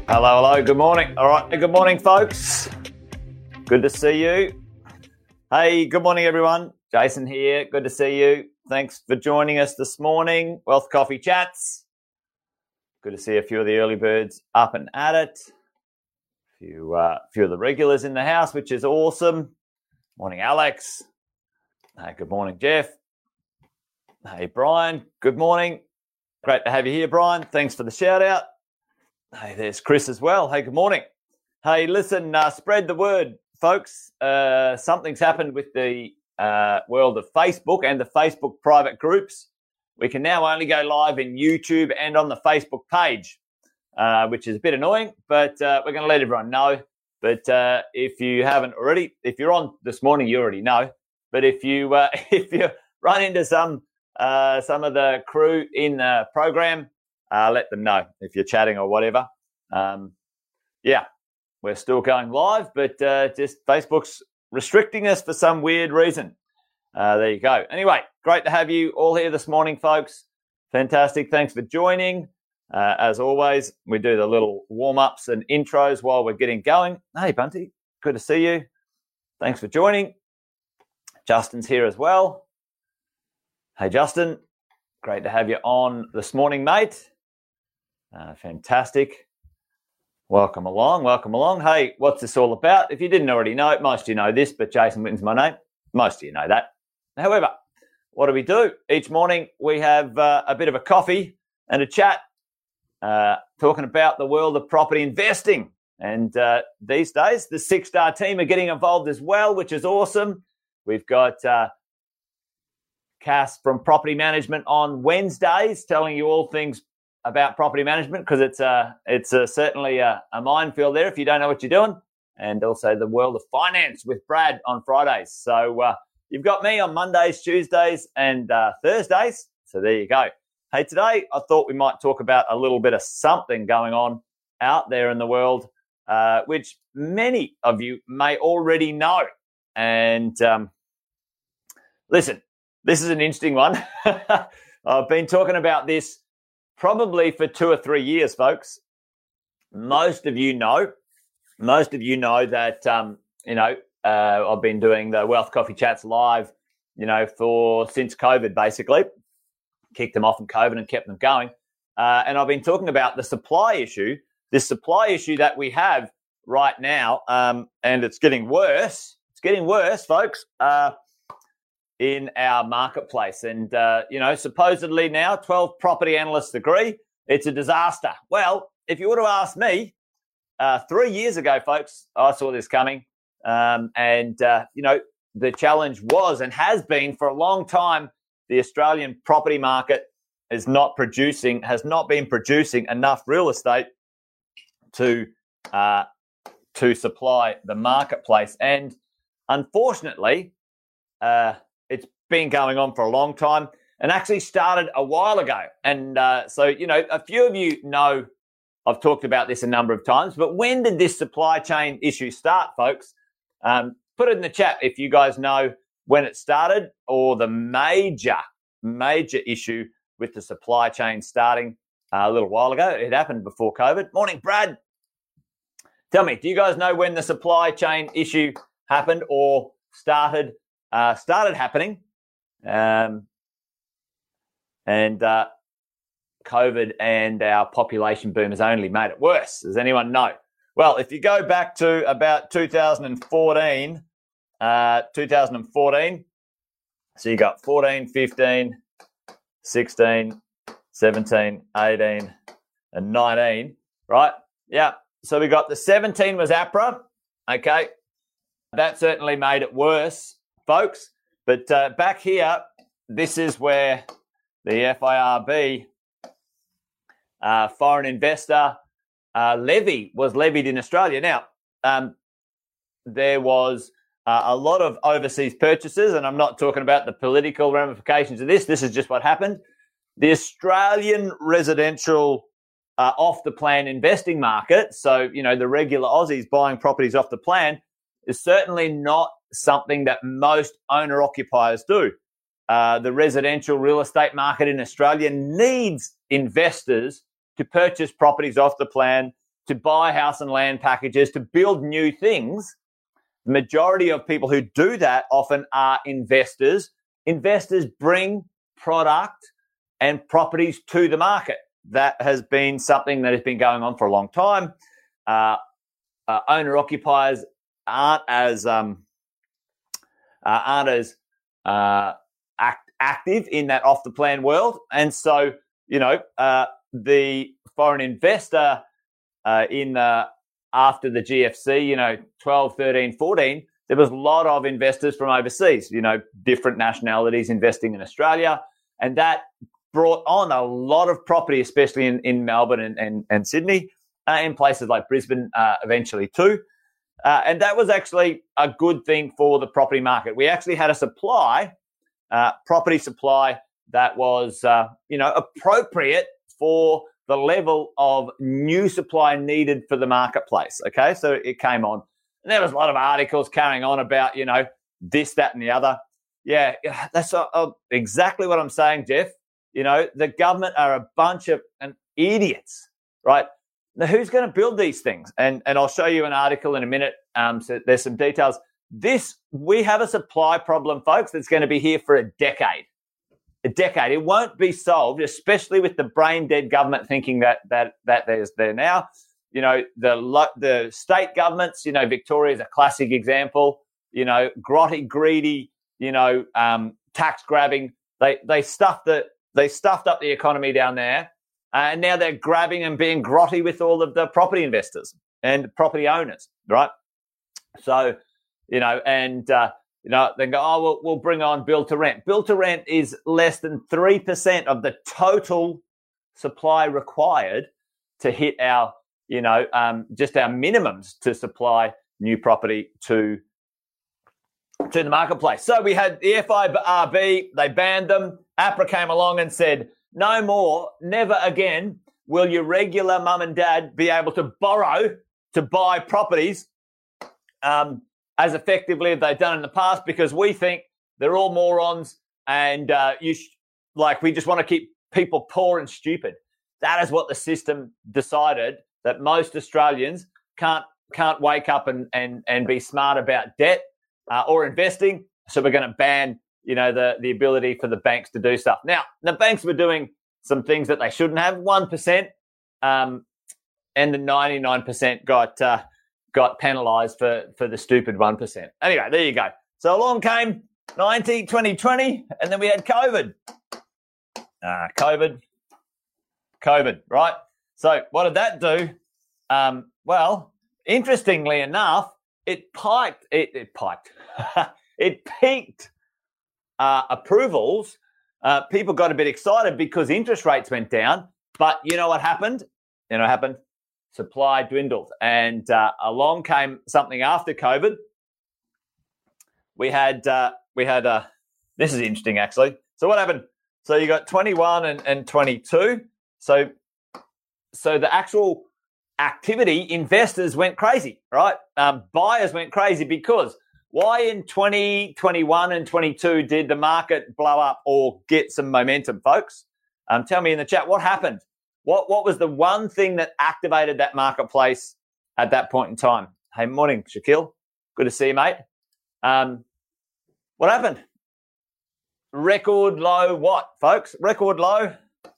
Hello, hello, good morning. All right, good morning, folks. Good to see you. Hey, good morning, everyone. Jason here, good to see you. Thanks for joining us this morning. Wealth Coffee Chats. Good to see a few of the early birds up and at it. A few of the regulars in the house, which is awesome. Morning, Alex. Hey, good morning, Jeff. Hey, Brian, good morning. Great to have you here, Brian. Thanks for the shout out. Hey, there's Chris as well. Hey, good morning. Hey, listen, spread the word, folks. Something's happened with the world of Facebook and the Facebook private groups. We can now only go live in YouTube and on the Facebook page, which is a bit annoying, but we're going to let everyone know. But if you haven't already, if you're on this morning, you already know. But if you run into some of the crew in the program, let them know if you're chatting or whatever. Yeah, we're still going live, but just Facebook's restricting us for some weird reason. There you go. Anyway, great to have you all here this morning, folks. Fantastic. Thanks for joining. As always, we do the little warm-ups and intros while we're getting going. Hey, Bunty, good to see you. Thanks for joining. Justin's here as well. Hey, Justin, great to have you on this morning, mate. Fantastic. Welcome along, welcome along. Hey, what's this all about? If you didn't already know it, most of you know this, but Jason Witten's my name. Most of you know that. However, what do? Each morning we have a bit of a coffee and a chat talking about the world of property investing. And these days, the Six Star team are getting involved as well, which is awesome. We've got Cass from Property Management on Wednesdays telling you all things about property management, because it's certainly a minefield there if you don't know what you're doing, and also the world of finance with Brad on Fridays. So you've got me on Mondays, Tuesdays, and Thursdays. So there you go. Hey, today I thought we might talk about a little bit of something going on out there in the world, which many of you may already know. And listen, this is an interesting one. I've been talking about this probably for 2 or 3 years, folks. Most of you know that, I've been doing the Wealth Coffee Chats live, since COVID, basically. Kicked them off in COVID and kept them going. And I've been talking about the supply issue, this supply issue that we have right now, and it's getting worse. It's getting worse, folks, in our marketplace. And, supposedly now 12 property analysts agree it's a disaster. Well, if you would have asked me 3 years ago, folks, I saw this coming. The challenge was and has been for a long time, the Australian property market has not been producing enough real estate to supply the marketplace. And unfortunately, it's been going on for a long time and actually started a while ago. And a few of you know I've talked about this a number of times, but when did this supply chain issue start, folks? Put it in the chat if you guys know when it started, or the major issue with the supply chain starting a little while ago. It happened before COVID. Morning, Brad. Tell me, do you guys know when the supply chain issue happened or started happening? COVID and our population boom has only made it worse. Does anyone know? Well, if you go back to about 2014, so you got 14, 15, 16, 17, 18, and 19, right? Yeah. So we got the 17 was APRA. Okay. That certainly made it worse, folks. But back here, this is where the FIRB foreign investor levy was levied in Australia. Now, there was a lot of overseas purchases, and I'm not talking about the political ramifications of this. This is just what happened. The Australian residential off the plan investing market, so, the regular Aussies buying properties off the plan, is certainly not something that most owner-occupiers do. The residential real estate market in Australia needs investors to purchase properties off the plan to buy house and land packages, to build new things. The majority of people who do that often are investors. Investors bring product and properties to the market. That has been something that has been going on for a long time. Owner-occupiers aren't as active in that off-the-plan world. And so, the foreign investor after the GFC, 12, 13, 14, there was a lot of investors from overseas, different nationalities investing in Australia. And that brought on a lot of property, especially in Melbourne and Sydney, in places like Brisbane eventually too. And that was actually a good thing for the property market. We actually had a property supply that was, appropriate for the level of new supply needed for the marketplace. Okay, so it came on. And there was a lot of articles carrying on about, this, that, and the other. Yeah, that's exactly what I'm saying, Jeff. The government are a bunch of idiots, right? Now, who's going to build these things? And I'll show you an article in a minute. So there's some details. We have a supply problem, folks, that's going to be here for a decade. A decade. It won't be solved, especially with the brain dead government thinking that there's there now. The state governments, Victoria is a classic example, grotty, greedy, tax grabbing. They stuffed up the economy down there. And now they're grabbing and being grotty with all of the property investors and property owners, right? So, then go, we'll bring on build to rent. Build to rent is less than 3% of the total supply required to hit our, just our minimums to supply new property to the marketplace. So we had the FIRB, they banned them. APRA came along and said, no more, never again will your regular mum and dad be able to borrow to buy properties as effectively as they've done in the past, because we think they're all morons and we just want to keep people poor and stupid. That is what the system decided, that most Australians can't wake up and be smart about debt or investing. So we're going to ban the ability for the banks to do stuff. Now, the banks were doing some things that they shouldn't have, 1%, and the 99% got penalised for the stupid 1%. Anyway, there you go. So along came 2020, and then we had COVID. COVID, right? So what did that do? Well, interestingly enough, it peaked approvals. People got a bit excited because interest rates went down. But you know what happened? Supply dwindled. And along came something after COVID. We had this is interesting, actually. So what happened? So you got 21 and 22. So the actual activity, investors went crazy, right? Buyers went crazy because why in 2021 and 22 did the market blow up or get some momentum, folks? Tell me in the chat what happened. What was the one thing that activated that marketplace at that point in time? Hey, morning, Shaquille. Good to see you, mate. What happened? Record low what, folks? Record low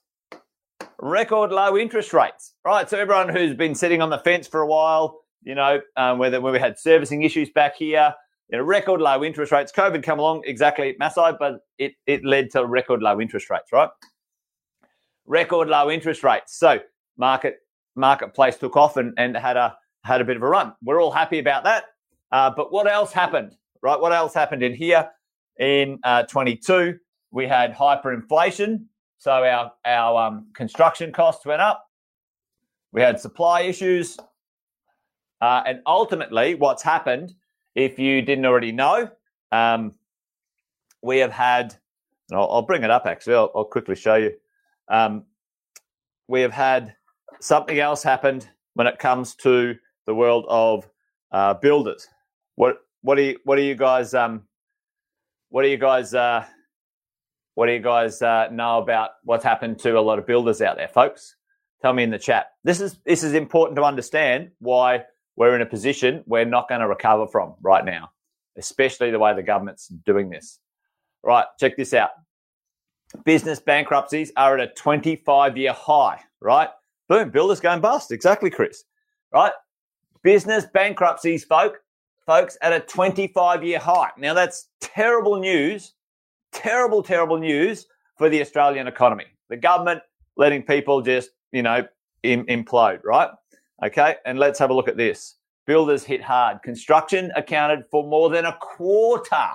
interest rates, right? So everyone who's been sitting on the fence for a while, where we had servicing issues back here, record low interest rates. COVID come along exactly at Massai, but it led to record low interest rates, right? Record low interest rates. So marketplace took off and had a bit of a run. We're all happy about that. But what else happened, right? What else happened in here? In 22, we had hyperinflation. So our construction costs went up. We had supply issues. And ultimately, what's happened, if you didn't already know, we have had, and I'll bring it up actually, I'll quickly show you. We have had something else happened when it comes to the world of builders. What do you guys know about what's happened to a lot of builders out there, folks? Tell me in the chat. This is important to understand why we're in a position we're not going to recover from right now, especially the way the government's doing this. Right, check this out. Business bankruptcies are at a 25-year high, right? Boom, builders going bust. Exactly, Chris. Right? Business bankruptcies, folks, at a 25-year high. Now, that's terrible news, terrible news for the Australian economy. The government letting people just, implode, right? Okay, and let's have a look at this. Builders hit hard. Construction accounted for more than a quarter,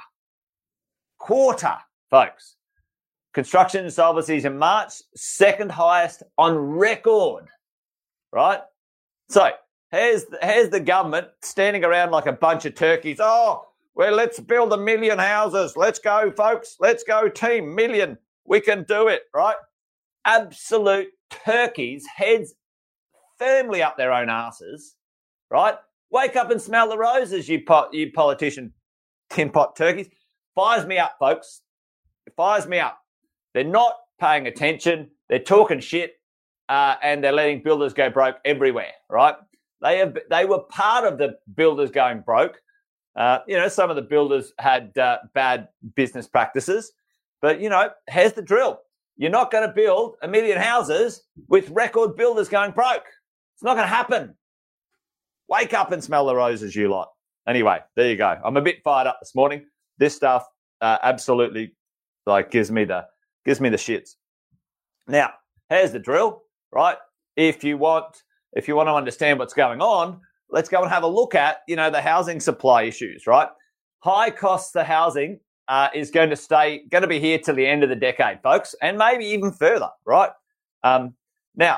folks. Construction insolvencies in March, second highest on record, right? So here's the government standing around like a bunch of turkeys. Oh, well, let's build 1 million houses. Let's go, folks. Let's go, team. Million. We can do it, right? Absolute turkeys, heads firmly up their own asses, right? Wake up and smell the roses, you politician tin pot turkeys. Fires me up, folks. It fires me up. They're not paying attention. They're talking shit, and they're letting builders go broke everywhere, right? They were part of the builders going broke. Some of the builders had bad business practices, but, here's the drill. You're not going to build 1 million houses with record builders going broke. It's not going to happen. Wake up and smell the roses, you lot. Anyway, there you go. I'm a bit fired up this morning. This stuff absolutely gives me the shits. Now, here's the drill, right? If you want to understand what's going on, let's go and have a look at, the housing supply issues, right? High costs for housing is going to be here till the end of the decade, folks, and maybe even further, right? Now,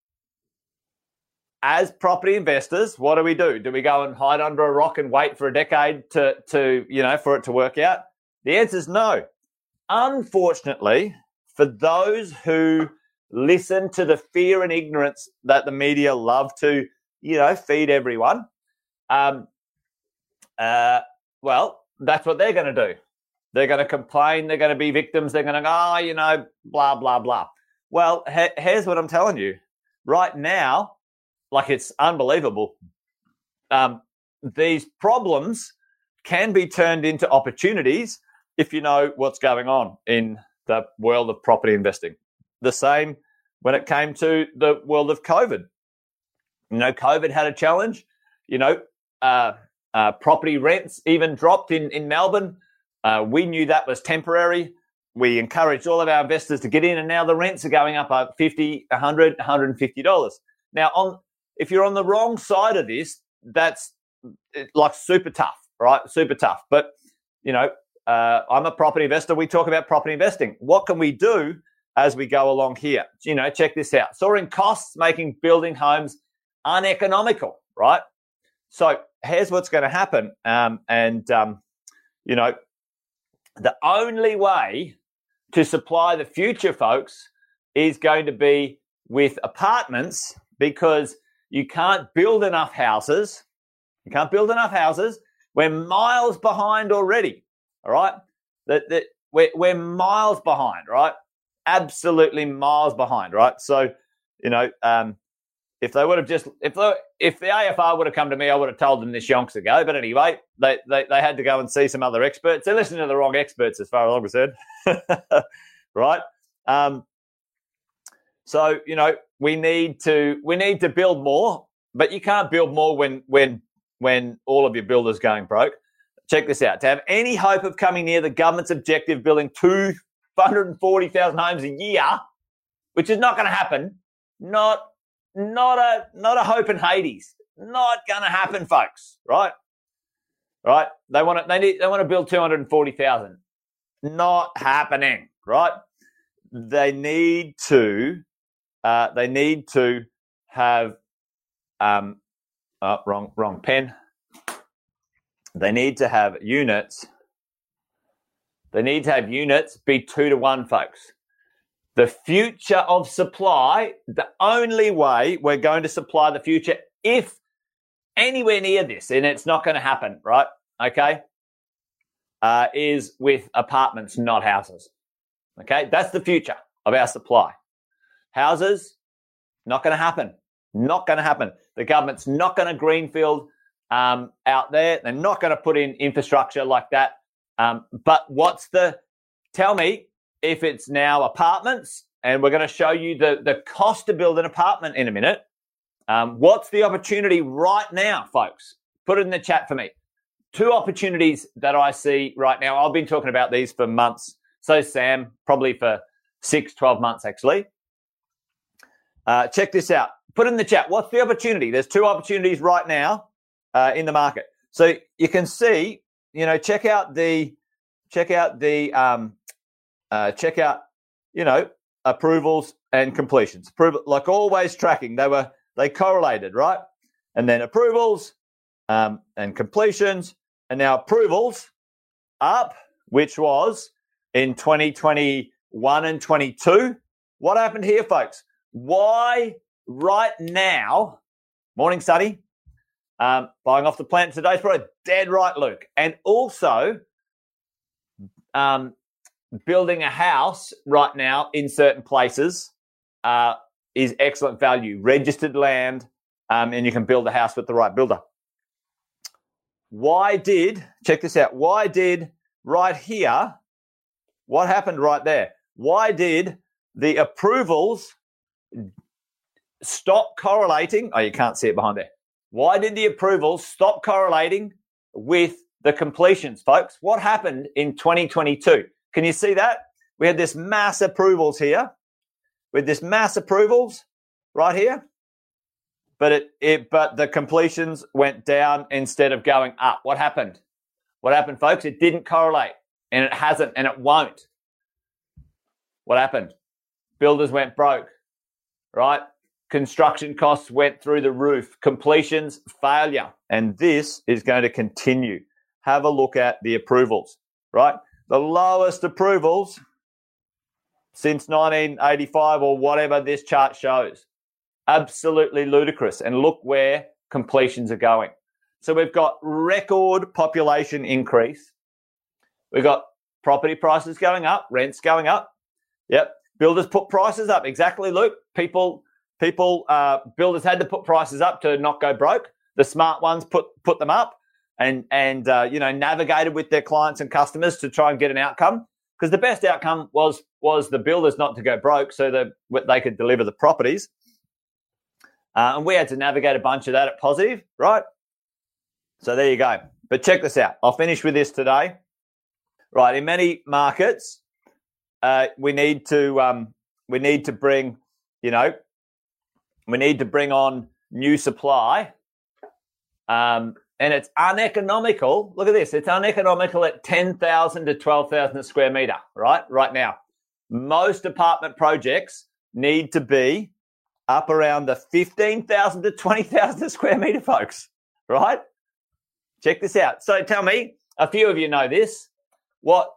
as property investors, what do? Do we go and hide under a rock and wait for a decade for it to work out? The answer is no. Unfortunately, for those who listen to the fear and ignorance that the media love to, feed everyone, well, that's what they're going to do. They're going to complain. They're going to be victims. They're going to go, blah, blah, blah. Well, here's what I'm telling you. Right now, it's unbelievable. These problems can be turned into opportunities if you know what's going on in the world of property investing. The same when it came to the world of COVID. COVID had a challenge. Property rents even dropped in Melbourne. We knew that was temporary. We encouraged all of our investors to get in, and now the rents are going up $50, $100, $150. Now, if you're on the wrong side of this, that's super tough, right? Super tough. But, I'm a property investor. We talk about property investing. What can we do as we go along here? Check this out. Soaring costs making building homes uneconomical, right? So here's what's going to happen. The only way to supply the future, folks, is going to be with apartments, because you can't build enough houses. You can't build enough houses. We're miles behind already, all right? We're miles behind, right? Absolutely miles behind, right? So, if they would have if the AFR would have come to me, I would have told them this yonks ago. But anyway, they had to go and see some other experts. They listened to the wrong experts, as far as I was concerned, right? So we need to build more, but you can't build more when all of your builders going broke. Check this out. To have any hope of coming near the government's objective, building 240,000 homes a year, which is not going to happen. Not a hope in Hades. Not going to happen, folks. Right? Right? They want to build 240,000. Not happening. Right? They need to have wrong pen. They need to have units. They need to have units be 2-to-1, folks. The future of supply, the only way we're going to supply the future, if anywhere near this, and it's not going to happen, right? Okay, is with apartments, not houses. Okay, that's the future of our supply. Houses, Not going to happen. Not going to happen. The government's not going to greenfield out there. They're not going to put in infrastructure like that. But tell me if it's now apartments, and we're going to show you the cost to build an apartment in a minute. What's the opportunity right now, folks? Put it in the chat for me. 2 opportunities that I see right now. I've been talking about these for months. So Sam, probably for 6, 12 months actually. Check this out. Put it in the chat. What's the opportunity? There's 2 opportunities right now in the market. So you can see, check out, approvals and completions. Like always tracking. They correlated, right? And then approvals and completions, and now approvals up, which was in 2021 and 22. What happened here, folks? Why right now, morning Sunny, buying off the plant today's probably dead right, Luke. And also building a house right now in certain places is excellent value. Registered land, and you can build a house with the right builder. Check this out, why did right here, what happened right there? Why did the approvals stop correlating? Oh, you can't see it behind there. Why did the approvals stop correlating with the completions, folks? What happened in 2022? Can you see that? We had this mass approvals here, with this mass approvals right here, but but the completions went down instead of going up. What happened? What happened, folks? It didn't correlate, and it hasn't, and it won't. What happened? Builders went broke, right? Construction costs went through the roof. Completions, failure. And this is going to continue. Have a look at the approvals, right? The lowest approvals since 1985 or whatever this chart shows. Absolutely ludicrous. And look where completions are going. So we've got record population increase. We've got property prices going up, rents going up. Yep. Builders put prices up. Exactly, Luke. Builders had to put prices up to not go broke. The smart ones put them up and navigated with their clients and customers to try and get an outcome. Because the best outcome was the builders not to go broke, so that they could deliver the properties. And we had to navigate a bunch of that at positive, right? So there you go. But check this out. I'll finish with this today. Right, in many markets, we need to bring on new supply, and it's uneconomical. Look at this. It's uneconomical at 10,000 to 12,000 a square metre, right now. Most apartment projects need to be up around the 15,000 to 20,000 a square metre, folks, right? Check this out. So tell me, a few of you know this. What's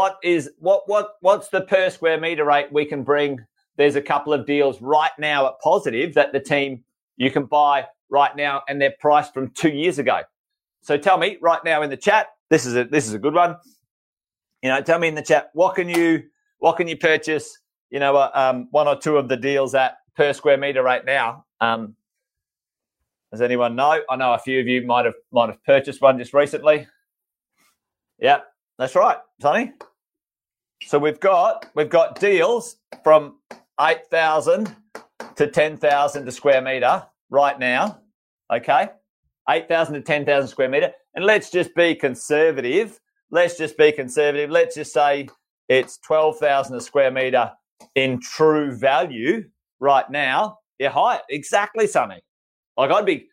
the per square metre rate we can bring? There's a couple of deals right now at Positive that you can buy right now, and they're priced from 2 years ago. So tell me right now in the chat, this is a good one. Tell me in the chat, what can you purchase, one or two of the deals at per square metre right now? Does anyone know? I know a few of you might have purchased one just recently. Yeah, that's right, Sonny. So we've got deals from 8,000 to 10,000 a square metre right now. Okay, 8,000 to 10,000 square metre, and let's just be conservative. Let's just say it's 12,000 a square metre in true value right now. Yeah, Hyatt, exactly, Sonny. Like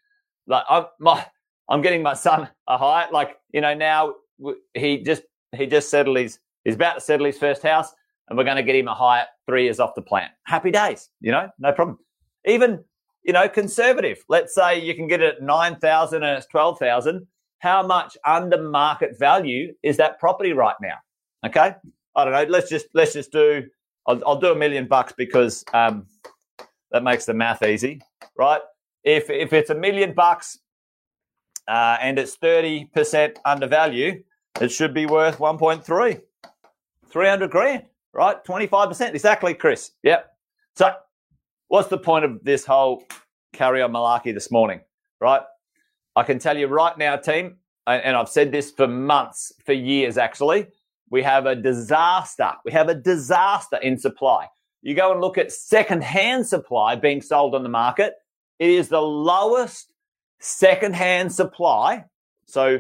I'm getting my son a Hyatt. Like now he just settled he's about to settle his first house, and we're going to get him a Hyatt 3 years off the plan. Happy days, no problem. Even, conservative. Let's say you can get it at 9,000 and it's 12,000. How much under market value is that property right now? Okay, I don't know. Let's just do. I'll do $1 million because that makes the math easy, right? If it's $1 million and it's 30% undervalue, it should be worth 1.3. 300 grand, right? 25%. Exactly, Chris. Yep. So what's the point of this whole carry on malarkey this morning, right? I can tell you right now, team, and I've said this for months, for years actually, we have a disaster. We have a disaster in supply. You go and look at second-hand supply being sold on the market. It is the lowest second-hand supply. So,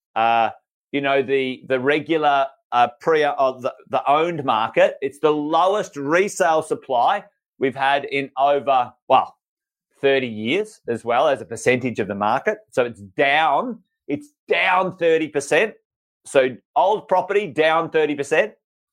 the regular the owned market, it's the lowest resale supply we've had in over, 30 years as well as a percentage of the market. So it's down 30%. So old property down 30%.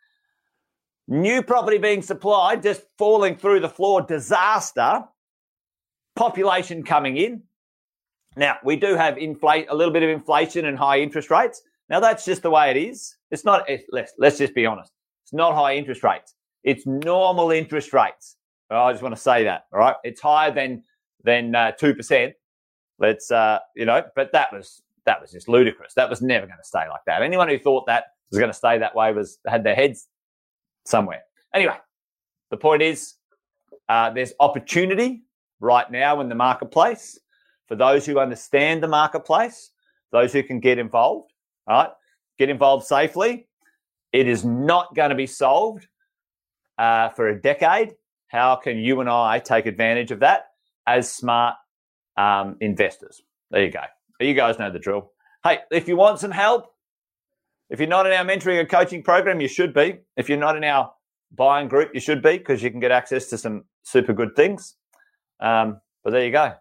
New property being supplied, just falling through the floor, disaster. Population coming in. Now, we do have a little bit of inflation and high interest rates. Now, that's just the way it is. It's not, let's just be honest. It's not high interest rates. It's normal interest rates. I just want to say that, all right? It's higher than 2%. Let's, but that was just ludicrous. That was never going to stay like that. Anyone who thought that was going to stay that way had their heads somewhere. Anyway, the point is there's opportunity right now in the marketplace for those who understand the marketplace, those who can get involved, all right? Get involved safely. It is not going to be solved for a decade. How can you and I take advantage of that as smart investors? There you go. You guys know the drill. Hey, if you want some help, if you're not in our mentoring and coaching program, you should be. If you're not in our buying group, you should be, because you can get access to some super good things. But there you go.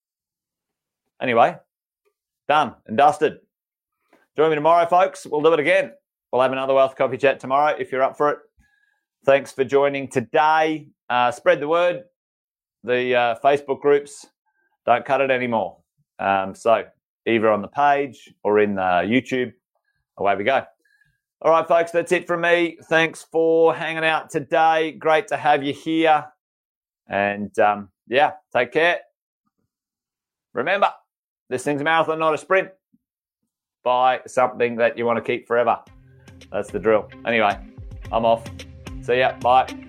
Anyway, done and dusted. Join me tomorrow, folks. We'll do it again. We'll have another Wealth Coffee Chat tomorrow if you're up for it. Thanks for joining today. Spread the word. The Facebook groups, don't cut it anymore. So either on the page or in YouTube, away we go. All right, folks, that's it from me. Thanks for hanging out today. Great to have you here. And, take care. Remember, this thing's a marathon, not a sprint. Buy something that you want to keep forever. That's the drill. Anyway, I'm off. See ya. Bye.